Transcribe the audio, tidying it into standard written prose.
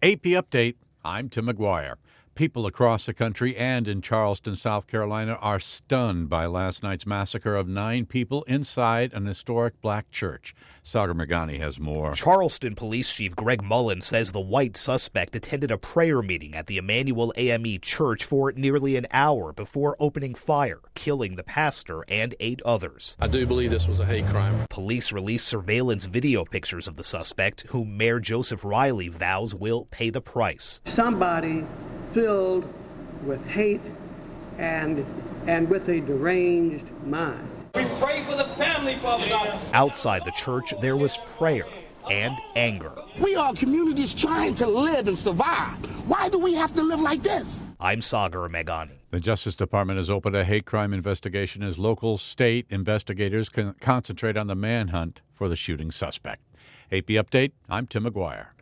AP Update, I'm Tim McGuire. People across the country and in Charleston, South Carolina are stunned by last night's massacre of 9 people inside an historic black church. Sagar Meghani has more. Charleston Police Chief Greg Mullen says the white suspect attended a prayer meeting at the Emmanuel AME Church for nearly an hour before opening fire, killing the pastor and 8 others. I do believe this was a hate crime. Police released surveillance video pictures of the suspect, whom Mayor Joseph Riley vows will pay the price. Somebody filled with hate and with a deranged mind. We pray for the family, Father God. Outside the church, there was prayer and anger. We are communities trying to live and survive. Why do we have to live like this? I'm Sagar Meghani. The Justice Department has opened a hate crime investigation as local state investigators can concentrate on the manhunt for the shooting suspect. AP Update, I'm Tim McGuire.